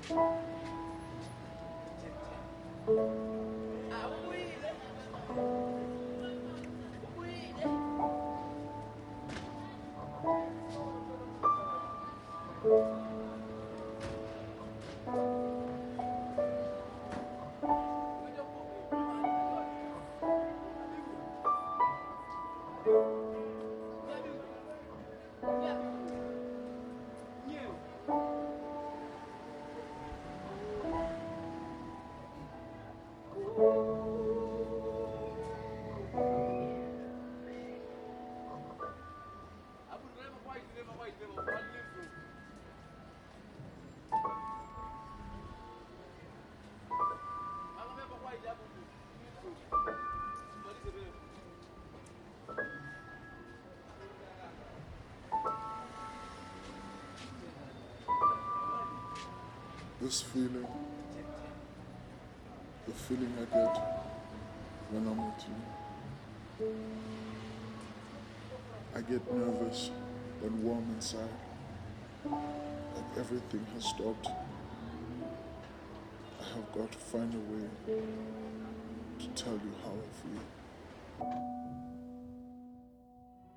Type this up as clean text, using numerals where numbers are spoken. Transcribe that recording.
This feeling, the feeling I get when I'm with you, I get nervous and warm inside, like everything has stopped. I have got to find a way to tell you how I feel.